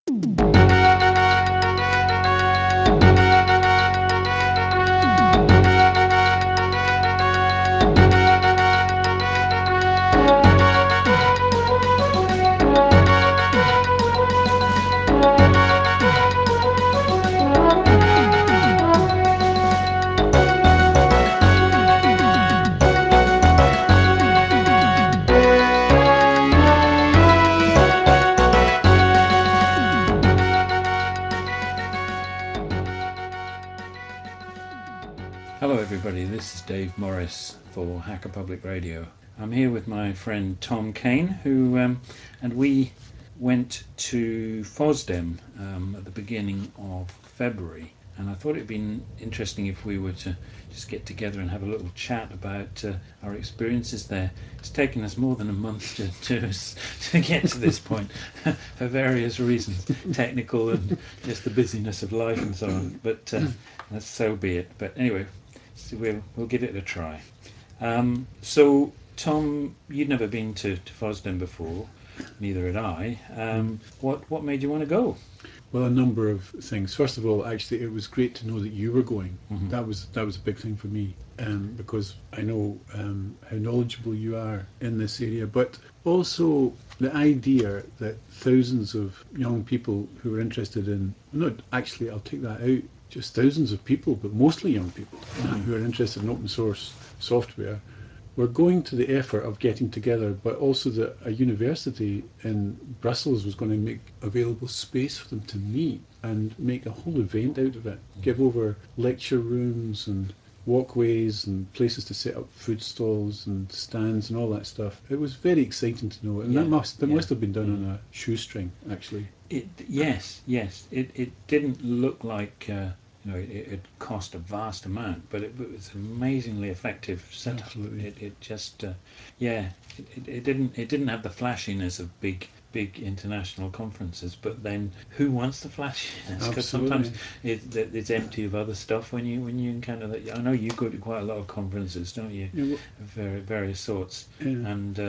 Hello, everybody. This is Dave Morris for Hacker Public Radio. I'm here with my friend Tom Kane, who and we went to FOSDEM at the beginning of February. And I thought it'd been interesting if we were to just get together and have a little chat about our experiences there. It's taken us more than a month to get to this point for various reasons, technical and just the busyness of life and so on. But so be it. But anyway, so we'll give it a try. So, Tom, you'd never been to FOSDEM before, neither had I. What made you want to go? Well, a number of things. First of all, actually, it was great to know that you were going. Mhm. That was a big thing for me, because I know how knowledgeable you are in this area, but also the idea that thousands of young people who are interested in, not actually, I'll take that out, just thousands of people, but mostly young people who are interested in open source software, we're going to the effort of getting together, but also that a university in Brussels was going to make available space for them to meet and make a whole event out of it. Give over lecture rooms and walkways and places to set up food stalls and stands and all that stuff. It was very exciting to know, and Yeah, that yeah. must have been done on a shoestring, actually. Yes. It didn't look like it cost a vast amount, but it was an amazingly effective setup. Absolutely. It just yeah, it didn't have the flashiness of big international conferences, but then who wants the flashiness? Because sometimes Absolutely. it's empty of other stuff when you encounter that. I know you go to quite a lot of conferences, don't you? Yeah, Of various sorts, yeah. and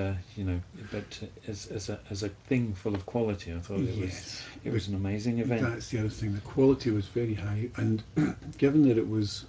but as a thing full of quality, I thought it was Yes. it was an amazing event. That's the other thing. The quality was very high, and given that it was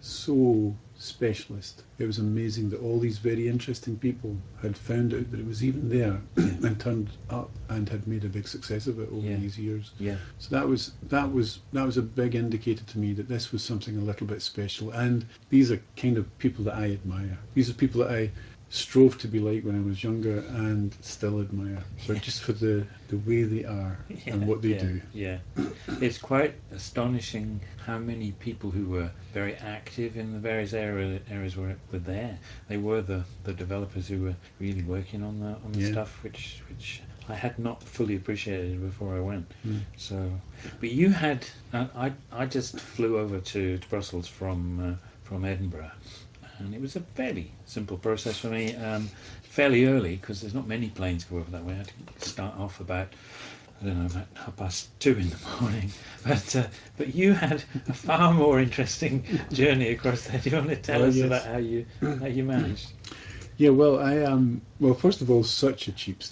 so specialist, it was amazing that all these very interesting people had found out that it was even there Yeah, and turned up and had made a big success of it over yeah, these years. yeah, So that was a big indicator to me that this was something a little bit special. And these are kind of people that I admire. These are people that I strove to be like when I was younger and still admire, but yeah, just for the way they are yeah, and what they yeah, do. yeah. It's quite astonishing how many people who were very active in the various areas were there. They were the developers who were really working on the Yeah. stuff which I had not fully appreciated before I went. Mm. So, but you had I just flew over to Brussels from Edinburgh, and it was a fairly simple process for me. Fairly early because there's not many planes go over that way. I had to start off about I don't know about 2:30 in the morning, but you had a far more interesting journey across there. Do you want to tell Oh us about yes. how you managed? Yeah. Well, I am. Well, first of all, such a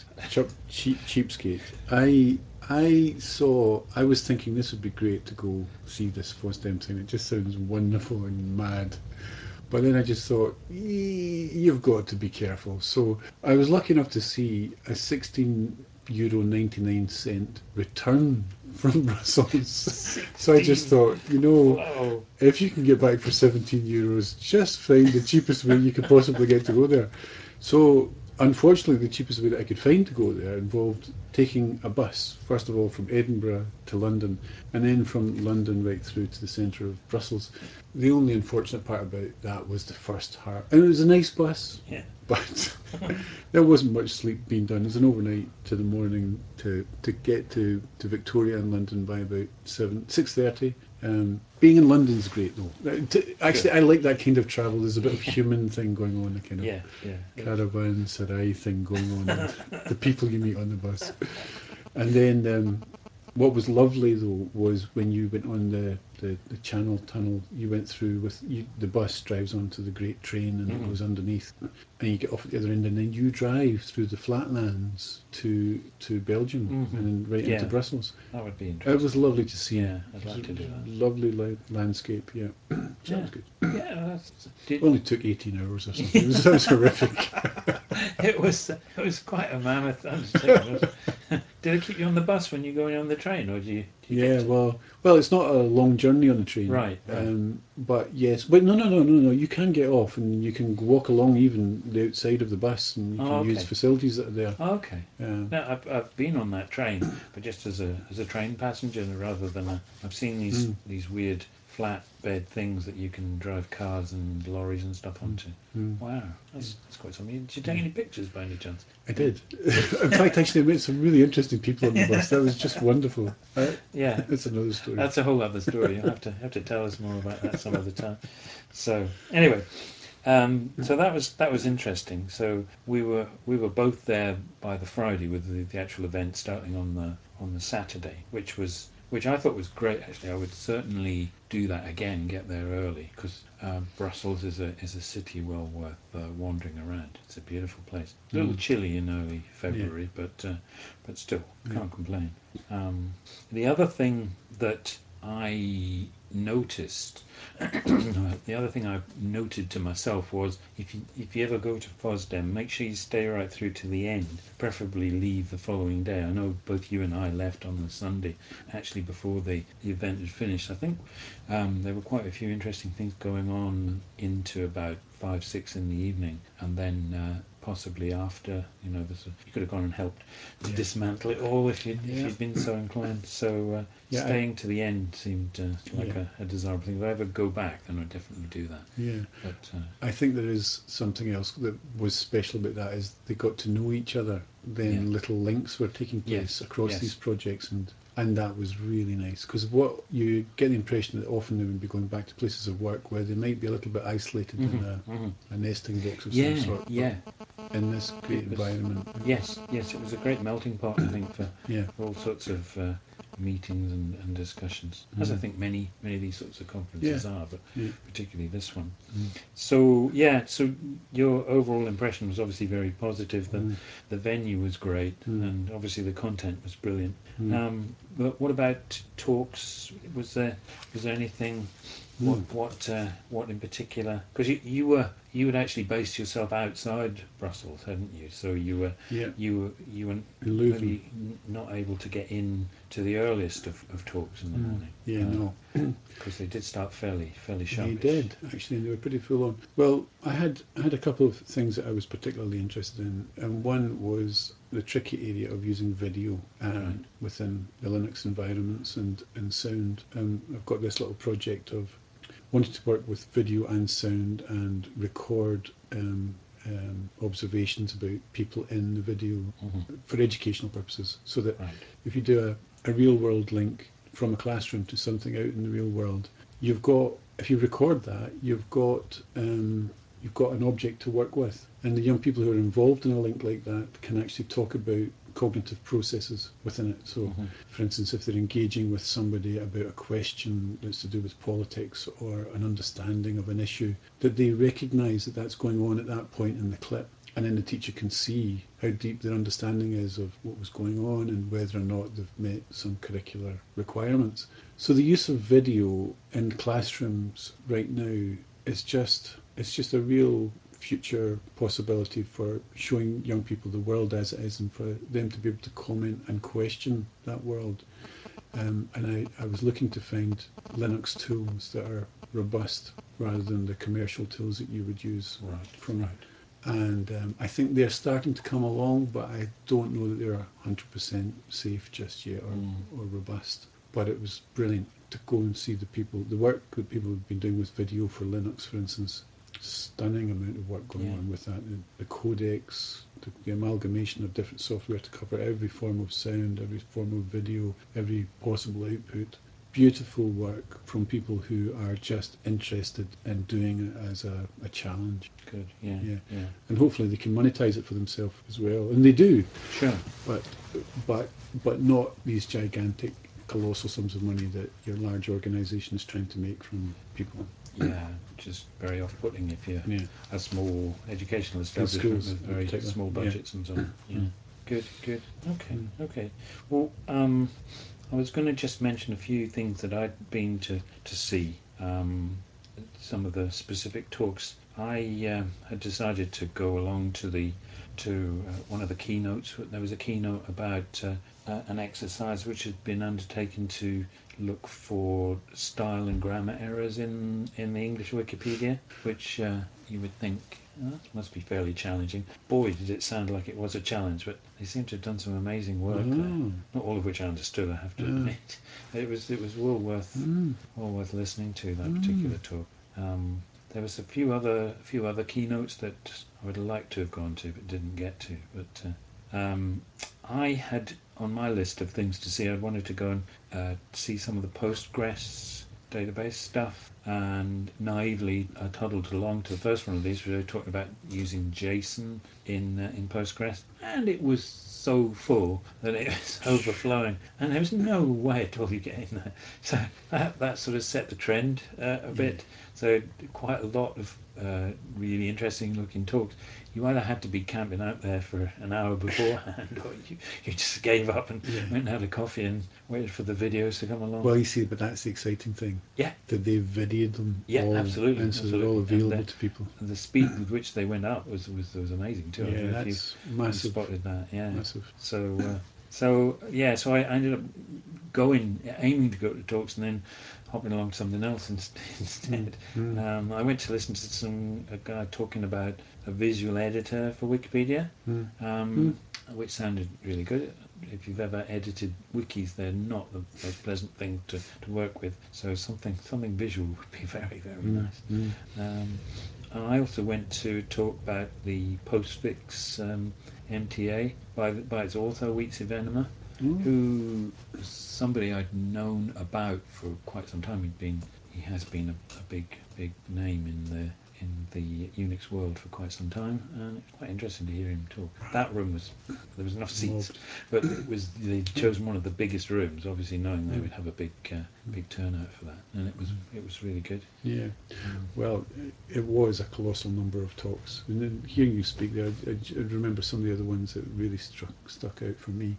cheapskate. I was thinking this would be great to go see this FOSDEM thing. It just sounds wonderful and mad. But then I just thought, You've got to be careful." So I was lucky enough to see a €16.99 return from Brussels. So I just 16. thought, Whoa. if you can get back for €17, just find the cheapest way you could possibly get to go there. So unfortunately, the cheapest way that I could find to go there involved taking a bus, first of all from Edinburgh to London, and then from London right through to the centre of Brussels. The only unfortunate part about that was the first half. And it was a nice bus, Yeah. but there wasn't much sleep being done. It was an overnight to the morning to get to Victoria in London by about 6:30. Being in London's great though. Sure. Actually, I like that kind of travel. There's a bit of Yeah. human thing going on, a kind of Yeah. caravanserai thing going on, and the people you meet on the bus. And then What was lovely though was when you went on the Channel Tunnel, you went through with the bus drives onto the Great Train and it goes underneath, and you get off at the other end, and then you drive through the flatlands to Belgium and right into Yeah, Brussels. that would be It was interesting. lovely to see. Yeah, I'd It was like to do that. lovely landscape. Yeah, so that Yeah, was good. yeah. That's, Only took 18 hours or something. That was horrific. it was quite a mammoth undertaking. Did it keep you on the bus when you're going on the train, or do you get Yeah, to? well, it's not a long journey on the train, Right, right. but yes, but no. You can get off and you can walk along even the outside of the bus, and you Oh, can use okay. facilities that are there. Oh, okay. Um, No, I've been on that train, but just as a train passenger rather than a. I've seen these mm, these weird flat bed things that you can drive cars and lorries and stuff mm, onto. mm, Wow, yeah, that's quite something. Did you take yeah. any pictures by any chance? I did. In fact, actually, I met some really interesting people on the bus. That was just wonderful. Yeah, That's another story. that's a whole other story. You'll have to tell us more about that some other time. So anyway, so that was interesting. So we were both there by the Friday with the actual event starting on the Saturday, which I thought was great. Actually, I would certainly do that again. Get there early because Brussels is a city well worth wandering around. It's a beautiful place. A little Mm, chilly in early yeah. February, but still Yeah. can't complain. Um, the other thing that I noticed the other thing I noted to myself was if you ever go to FOSDEM, make sure you stay right through to the end. Preferably leave the following day. I know both you and I left on the Sunday, actually before the event had finished. I think there were quite a few interesting things going on into about 5, 6 in the evening, and then possibly after. You could have gone and helped to Yeah. dismantle it all if Yeah. you'd been so inclined. So Yeah. staying to the end seemed Yeah. like a desirable thing. If I ever go back, then I'd definitely do that. Yeah. But I think there is something else that was special about that is they got to know each other. yeah, Then little links were taking place yes, across these yes, projects, and that was really nice because what you get the impression that often they would be going back to places of work where they might be a little bit isolated in a nesting box of some yeah, sort, but yeah. in this great It was environment, yes, yes. It was a great melting pot, I think, for yeah, all sorts of meetings and discussions, as I mm, think many of these sorts of yeah, conferences are, but yeah, particularly this one. mm, So yeah, so your overall impression was obviously very positive. mm, The venue was great, mm, and obviously the content was brilliant. mm, But what about talks? Was there anything? What mm, what in particular? Because you had actually based yourself outside Brussels, hadn't you? So yeah, you were in Leuven, maybe not able to get in to the earliest of talks in the morning yeah, no. because they did start fairly They sharpish. did actually, and they were pretty full on. Well, I had a couple of things that I was particularly interested in, and one was the tricky area of using video Right. within the Linux environments and sound. I've got this little project of wanting to work with video and sound and record observations about people in the video for educational purposes, so that Right. if you do a real world link from a classroom to something out in the real world, you've got if you record that, you've got an object to work with, and the young people who are involved in a link like that can actually talk about cognitive processes within it. So, for instance, if they're engaging with somebody about a question that's to do with politics or an understanding of an issue, that they recognise that that's going on at that point in the clip. And then the teacher can see how deep their understanding is of what was going on and whether or not they've met some curricular requirements. So the use of video in classrooms right now is just a real future possibility for showing young people the world as it is and for them to be able to comment and question that world. And I was looking to find Linux tools that are robust rather than the commercial tools that you would use Right. from. Right. And I think they're starting to come along, but I don't know that they're 100% safe just yet or robust. But it was brilliant to go and see the work that people have been doing with video for Linux, for instance. Stunning amount of work going Yeah. on with that. And the codecs, the amalgamation of different software to cover every form of sound, every form of video, every possible output. Beautiful work from people who are just interested in doing it as a challenge. Good. Yeah. Yeah, Yeah. and hopefully they can monetize it for themselves as well, and they do, Sure. but but but not these gigantic colossal sums of money that your large organisation is trying to make from people. Yeah, which is very off-putting if you're Yeah, a small educational in establishment schools with in very particular. small Yeah. budgets and so on. Yeah, Mm. good, good. Okay, Mm. okay. Well, I was going to just mention a few things that I'd been to see. Some of the specific talks. I had decided to go along to one of the keynotes. There was a keynote about an exercise which had been undertaken to look for style and grammar errors in the English Wikipedia, which you would think that must be fairly challenging. Boy, did it sound like it was a challenge, but they seem to have done some amazing work there. Oh, Not all of which I understood, I have to yeah. admit. It was well worth listening to that Mm. particular talk. There was a few other keynotes that I would like to have gone to but didn't get to. But I had on my list of things to see. I wanted to go and see some of the Postgres database stuff, and naively I toddled along to the first one of these, where they were talking about using JSON in Postgres, and it was so full that it was overflowing, and there was no way at all you get in there. So that sort of set the trend a Yeah. bit. So quite a lot of really interesting looking talks. You either had to be camping out there for an hour beforehand, or you just gave up and Yeah. went and had a coffee and waited for the videos to come along. Well, you see, but that's the exciting thing, Yeah, that they videoed them yeah, all, absolutely, and so they're all absolutely. available to people. And the speed with which they went up was amazing too. I don't Yeah, know if that's you massive, spotted that. Yeah. massive. So I ended up aiming to go to talks, and then hopping along to something else Mm. instead. Mm. I went to listen to a guy talking about a visual editor for Wikipedia, Mm. Mm. um, which sounded really good. If you've ever edited wikis, they're not the most pleasant thing to work with. So something visual would be very, very Mm. nice. Mm. Um, I also went to talk about the Postfix MTA by its author, Wietse Venema, Mm. who was somebody I'd known about for quite some time. He has been a big name in the Unix world for quite some time, and it's quite interesting to hear him talk. That room there was enough seats, Mobbed. but they'd chosen one of the biggest rooms, obviously knowing they Mm. would have a big turnout for that, and it was really good. Yeah. Um, Well, it was a colossal number of talks. And then hearing you speak there, I remember some of the other ones that really stuck out for me.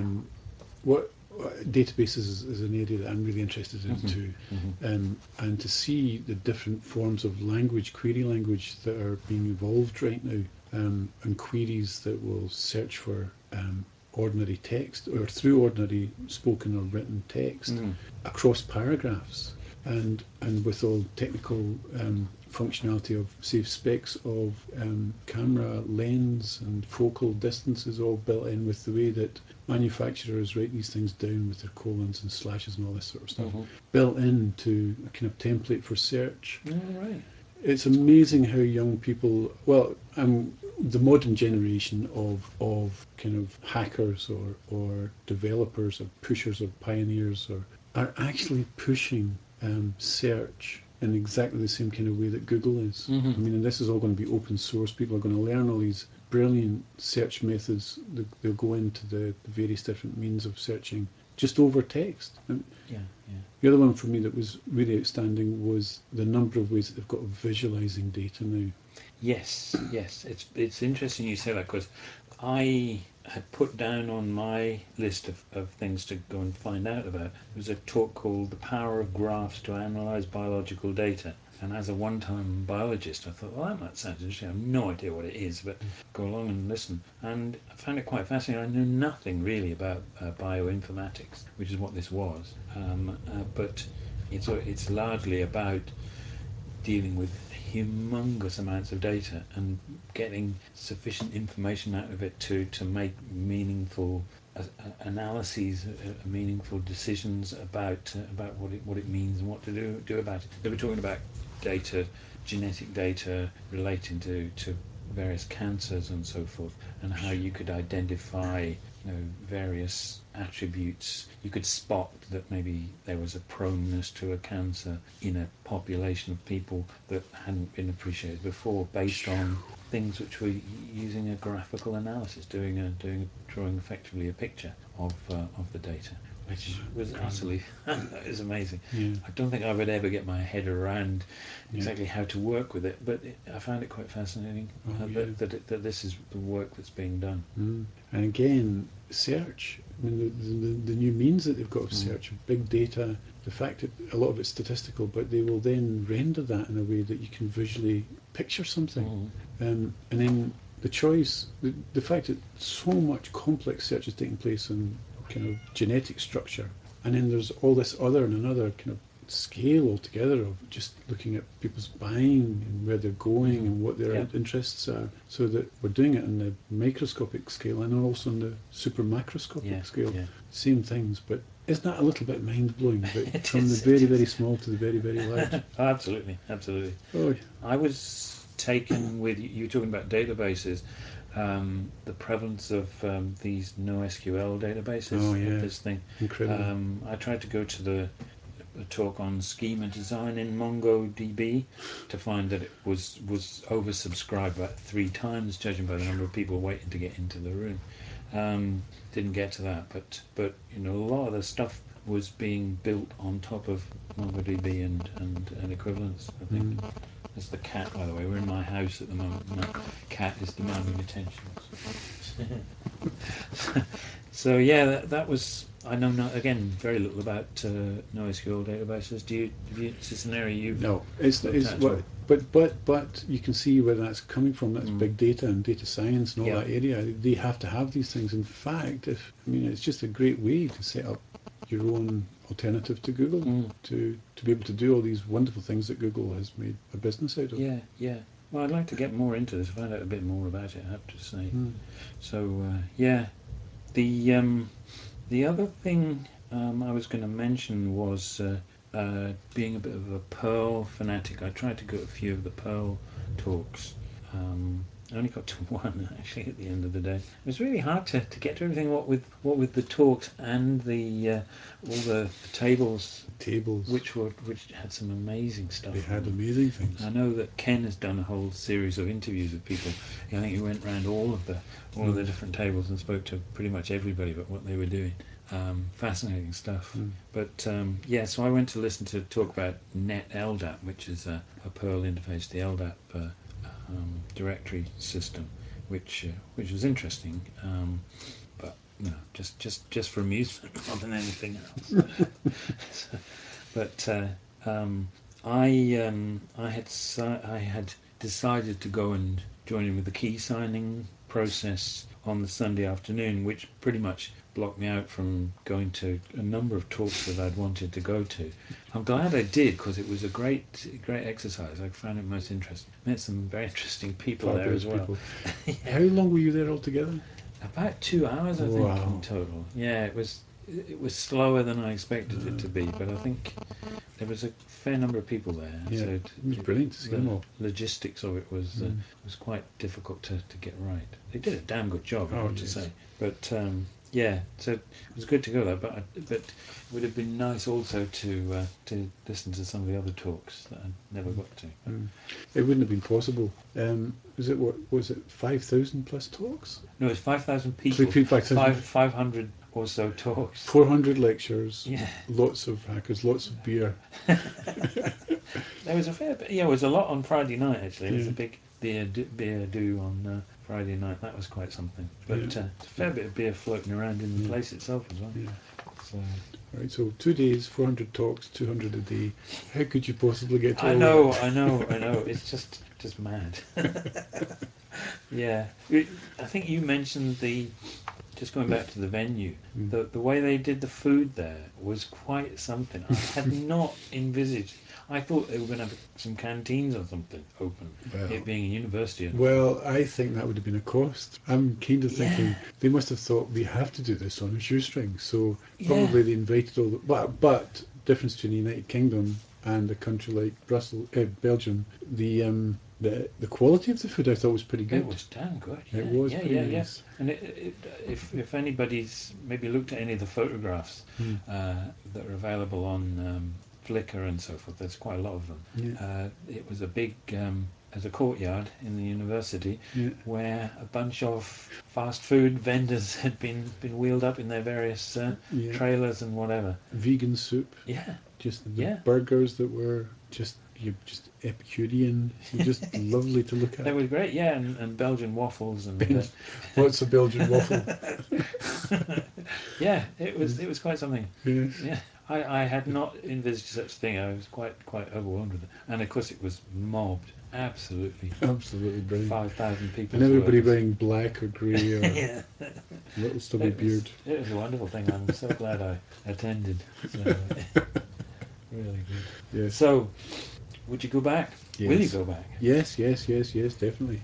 What databases is an area that I'm really interested in mhm, too, mhm. and to see the different forms of language, query language that are being evolved right now, and queries that will search for ordinary text or through ordinary spoken or written text Mm. across paragraphs, and with all technical functionality of safe specs of camera lens and focal distances all built in with the way that manufacturers write these things down with their colons and slashes and all this sort of stuff Mm-hmm. built into a kind of template for search. All right. It's amazing how young people, well, the modern generation of kind of hackers or developers or pushers or pioneers are actually pushing search in exactly the same kind of way that Google is. Mm-hmm. I mean, and this is all going to be open source. People are going to learn all these brilliant search methods. They'll go into the various different means of searching just over text. And Yeah, yeah. the other one for me that was really outstanding was the number of ways that they've got of visualizing data now. Yes, yes. It's interesting you say that, because I had put down on my list of things to go and find out about. There was a talk called "The Power of Graphs to Analyze Biological Data." And as a one-time biologist, I thought, well, that might sound interesting. I have no idea what it is, but go along and listen. And I found it quite fascinating. I knew nothing really about bioinformatics, which is what this was. But it's largely about dealing with humongous amounts of data and getting sufficient information out of it to make meaningful analyses, meaningful decisions about what it means and what to do about it. They were talking about data, genetic data relating to various cancers and so forth, and how you could identify various attributes. You could spot that maybe there was a proneness to a cancer in a population of people that hadn't been appreciated before, based on things which were using a graphical analysis, drawing effectively a picture of the data. which was Incredible. utterly it was amazing. Yeah, I don't think I would ever get my head around yeah. exactly how to work with it, but I found it quite fascinating Oh, yeah. that this is the work that's being done. Mm. And again, search. I mean, the new means that they've got of Mm. search, of big data, the fact that a lot of it's statistical, but they will then render that in a way that you can visually picture something. Mm. And then the choice, the fact that so much complex search is taking place on kind of genetic structure, and then there's all this other and another kind of scale altogether of just looking at people's buying and where they're going Mm. and what their Yeah, interests are, so that we're doing it on the microscopic scale and also on the super yeah, macroscopic scale. yeah. Same things, but isn't that a little bit mind blowing? But It from the is. It very, very is. small to the very, very large. Absolutely, absolutely. Oh, I was taken with you were talking about databases, the prevalence of these NoSQL oh databases. yeah, This thing, incredible. I tried to go to the a talk on schema design in MongoDB to find that it was oversubscribed about 3 times, judging by the number of people waiting to get into the room. Didn't get to that, but a lot of the stuff was being built on top of MongoDB and equivalents. I think Mm. there's the cat, by the way. We're in my house at the moment. My cat is demanding attention. So yeah, that was. I know not again very little about NoSQL databases. Is this an area you've No, looked it's at at what, all? but you can see where that's coming from. That's Mm. big data and data science and all Yeah. that area. They have to have these things. In fact, if I mean, it's just a great way to set up your own alternative to Google Mm. to be able to do all these wonderful things that Google has made a business out of. Yeah. Yeah. Well, I'd like to get more into this. Find out a bit more about it. I have to say. Mm. So yeah, the the other thing I was going to mention was being a bit of a Perl fanatic. I tried to go to a few of the Perl talks. I only got to one actually at the end of the day. It was really hard to get to everything. What with the talks and the all the tables, Tables, which had some amazing they stuff on had them. amazing I things. know that Ken has done a whole series of interviews with people. I think he went around all of the Mm. different tables and spoke to pretty much everybody about what they were doing. Fascinating stuff. Mm. But yeah, so I went to listen to talk about Net LDAP, which is a Perl interface, the LDAP directory system, which was interesting. But no, just for amusement more than anything else. But I had decided to go and join in with the key signing process on the Sunday afternoon, which pretty much blocked me out from going to a number of talks that I'd wanted to go to. I'm glad I did because it was a great exercise. I found it most interesting. Met some very interesting people there Fabulous as well. people. Yeah, How long were you there altogether? about 2 hours, I think, in Wow. total. Yeah, it was slower than I expected it to be, but I think there was a fair number of people there, Yeah, so it was brilliant to see them the all. logistics of it Mm. was quite difficult to get right. They did a damn good job, I Oh have to yes. say. But yeah, so it was good to go there. But it would have been nice also to listen to some of the other talks that I never got to. But Mm. It wouldn't have been possible. Was it what was it? 5,000 plus talks. no, it's 5,000 people, 5,000. 500 or so talks. 400 lectures. Yeah, Lots of hackers. Lots of beer. there was a fair bit. Yeah, it was a lot on Friday night actually. There was Yeah. a big beer do on Friday night. That was quite something. Yeah. But a fair bit of beer floating around in the Yeah. place itself as well. Yeah. So Right. So 2 days, 400 talks, 200 a day. How could you possibly get to I all know, that? I know, I know. It's just mad. Yeah, I think you mentioned the just going back to the venue. Mm. The way they did the food there was quite something. I had not envisaged. I thought they were going to have some canteens or something open. It Well, being a university, and Well, I think that would have been a cost. I'm kind of yeah, thinking they must have thought we have to do this on a shoestring. So yeah. probably they invited all the, but difference between the United Kingdom and a country like Belgium, the quality of the food I thought was pretty It good. was damn good, It yeah, was yeah, pretty yeah, yeah. nice. And if anybody's maybe looked at any of the photographs Mm. that are available on Flickr and so forth, there's quite a lot of them. Yeah. It was a big as a courtyard in the university, Yeah. where a bunch of fast food vendors had been wheeled up in their various Yeah. trailers and whatever. Vegan soup. Yeah, Just the yeah. burgers that were just Epicurean, just lovely to look They at. were great, yeah, and Belgian waffles and Lots of Belgian waffle. yeah, it was quite something. Yes, Yeah, I had not envisaged such a thing. I was quite overwhelmed with it, and of course it was mobbed, absolutely, absolutely brilliant. 5,000 And people's everybody worth. wearing black or grey or Yeah, little stubby beard. it was a wonderful thing. I'm so glad I attended. So, really good. Yes, So, would you go back? Will you yes, go back? yes, definitely.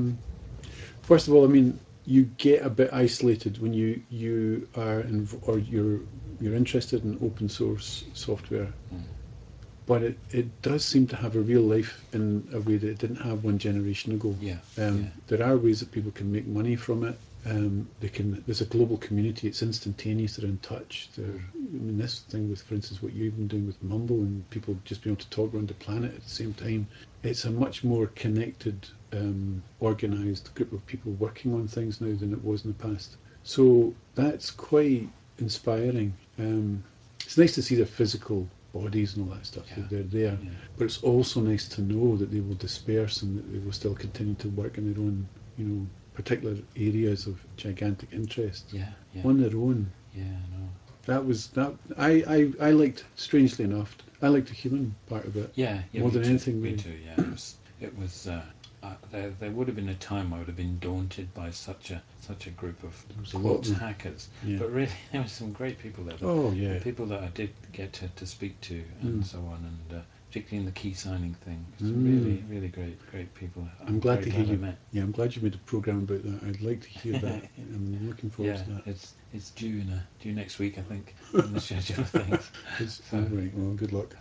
First of all, I mean, you get a bit isolated when you are or you're interested in open source software, Mm. but it does seem to have a real life in a way that it didn't have one generation ago. Yeah, yeah, There are ways that people can make money from it. They can. There's a global community. It's instantaneous. They're in touch. I mean, this thing with, for instance, what you've been doing with Mumble and people just being able to talk around the planet at the same time. It's a much more connected, organised group of people working on things now than it was in the past. So that's quite inspiring. It's nice to see their physical bodies and all that stuff. yeah, They're there, yeah, but it's also nice to know that they will disperse and that they will still continue to work in their own, particular areas of gigantic interest yeah, yeah, on their own. yeah. No. That was that. I liked. Strangely enough, I liked the human part of it Yeah, yeah, more me than too. anything. Me Really. too. Yeah, it was. There would have been a time I would have been daunted by such a group of There was a lot of quotes them. hackers, Yeah. but really there were some great people there. Oh The yeah. people that I did get to speak to and Mm. so on, and particularly in the key signing thing, some Mm. really great people. I'm I'm glad very to hear glad I you. met. Yeah, I'm glad you made a program about that. I'd like to hear that. I'm looking forward Yeah, to that. it's due next week, I think, in the schedule of things. It's So right. Well, good luck.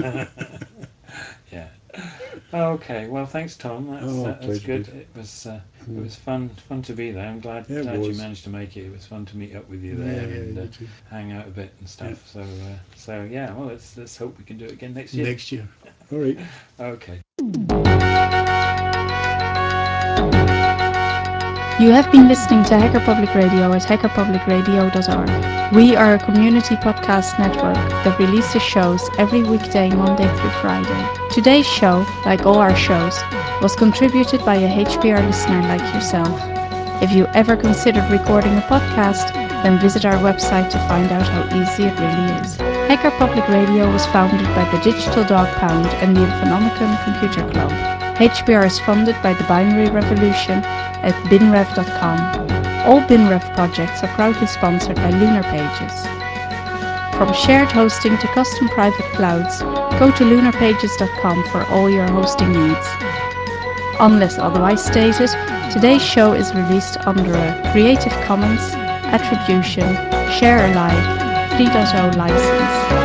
yeah. Okay. Well, thanks, Tom. Oh, That's pleasure, good. dude. It Mm. was fun to be there. I'm Yeah, it glad you was. managed to make it. It was fun to meet up with you there Yeah, and you too. hang out a bit and Yeah. stuff. So yeah. Well, let's hope we can do it again next year. Next year. All right. Okay. You have been listening to Hacker Public Radio at hackerpublicradio.org. We are a community podcast network that releases shows every weekday, Monday through Friday. Today's show, like all our shows, was contributed by a HPR listener like yourself. If you ever considered recording a podcast, then visit our website to find out how easy it really is. Hacker Public Radio was founded by the Digital Dog Pound and the Infonomicon Computer Club. HPR is funded by the Binary Revolution at binrev.com. All BinRev projects are proudly sponsored by Lunar Pages. From shared hosting to custom private clouds, go to lunarpages.com for all your hosting needs. Unless otherwise stated, today's show is released under a Creative Commons Attribution Share Alike 3.0 license.